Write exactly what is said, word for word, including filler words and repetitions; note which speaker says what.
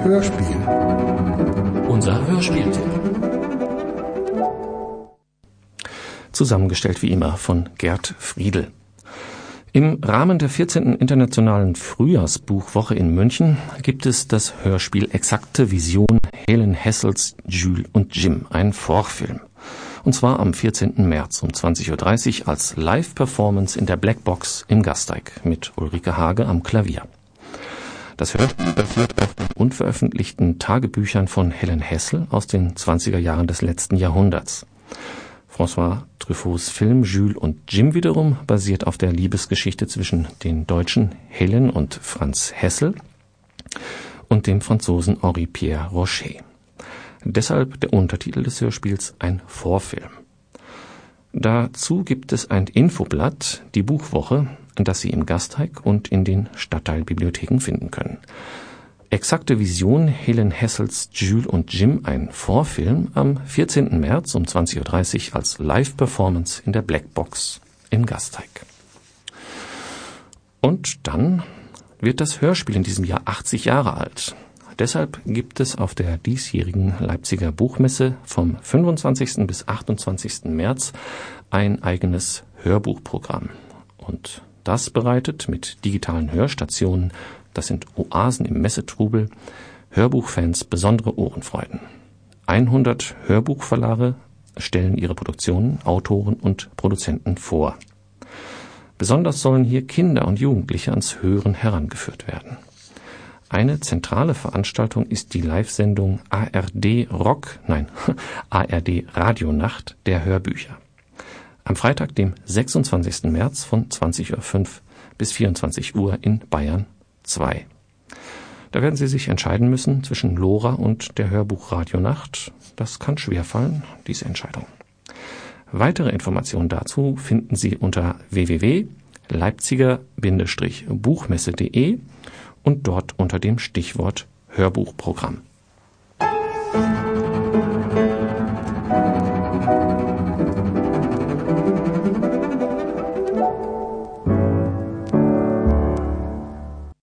Speaker 1: Hörspiel.
Speaker 2: Unser Hörspieltipp. Zusammengestellt wie immer von Gerd Friedel. Im Rahmen der vierzehnten Internationalen Frühjahrsbuchwoche in München gibt es das Hörspiel Exakte Vision Helen Hessels Jules und Jim, ein Vorfilm. Und zwar am vierzehnten März um zwanzig Uhr dreißig als Live-Performance in der Blackbox im Gasteig mit Ulrike Hage am Klavier. Das Hörspiel basiert auf den unveröffentlichten Tagebüchern von Helen Hessel aus den zwanziger Jahren des letzten Jahrhunderts. François Truffauts Film Jules und Jim wiederum basiert auf der Liebesgeschichte zwischen den Deutschen Helen und Franz Hessel und dem Franzosen Henri Pierre Rocher. Deshalb der Untertitel des Hörspiels ein Vorfilm. Dazu gibt es ein Infoblatt, die Buchwoche, das Sie im Gasteig und in den Stadtteilbibliotheken finden können. Exakte Vision Helen Hessels Jules und Jim, ein Vorfilm, am vierzehnten März um zwanzig Uhr dreißig als Live-Performance in der Blackbox im Gasteig. Und dann wird das Hörspiel in diesem Jahr achtzig Jahre alt. Deshalb gibt es auf der diesjährigen Leipziger Buchmesse vom fünfundzwanzigsten bis achtundzwanzigsten März ein eigenes Hörbuchprogramm. Und das bereitet mit digitalen Hörstationen, das sind Oasen im Messetrubel, Hörbuchfans besondere Ohrenfreuden. hundert Hörbuchverlage stellen ihre Produktionen, Autoren und Produzenten vor. Besonders sollen hier Kinder und Jugendliche ans Hören herangeführt werden. Eine zentrale Veranstaltung ist die Live-Sendung A R D Rock, nein, A R D Radionacht der Hörbücher. Am Freitag, dem sechsundzwanzigsten März von zwanzig Uhr fünf bis vierundzwanzig Uhr in Bayern zwei. Da werden Sie sich entscheiden müssen zwischen Lora und der Hörbuch-Radionacht. Das kann schwerfallen, diese Entscheidung. Weitere Informationen dazu finden Sie unter w w w punkt leipziger Bindestrich buchmesse punkt de und dort unter dem Stichwort Hörbuchprogramm.